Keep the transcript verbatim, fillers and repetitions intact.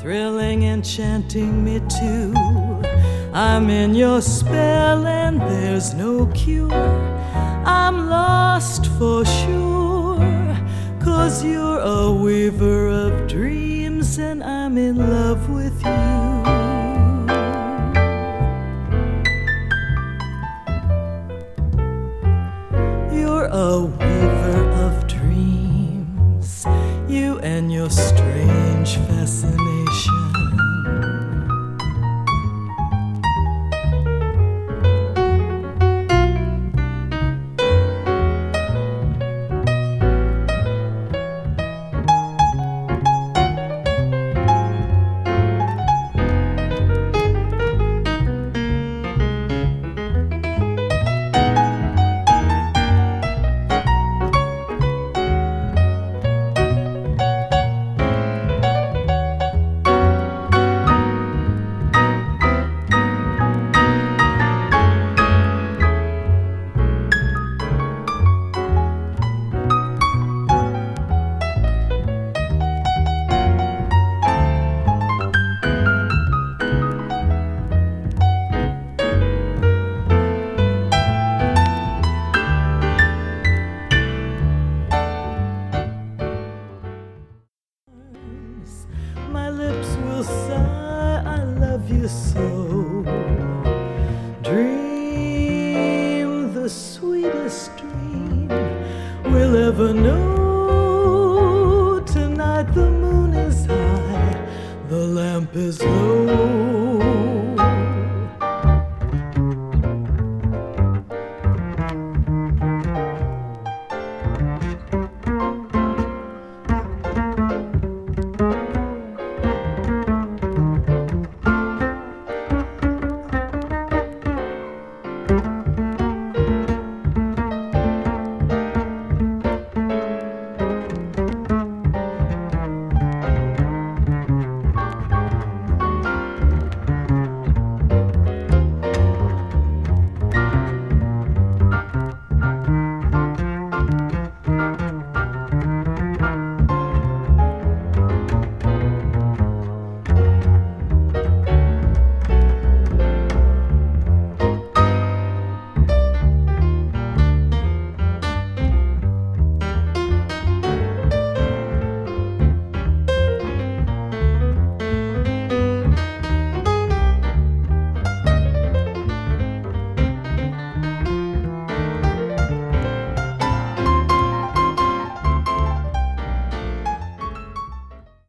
thrilling, enchanting me too. I'm in your spell and there's no cure. I'm lost for sure, 'cause you're a weaver of dreams and I'm in love with you. You're a weaver of dreams, you and your strange fascination. My lips will sigh, I love you so. Dream the sweetest dream we'll ever know. Tonight the moon is high, the lamp is low.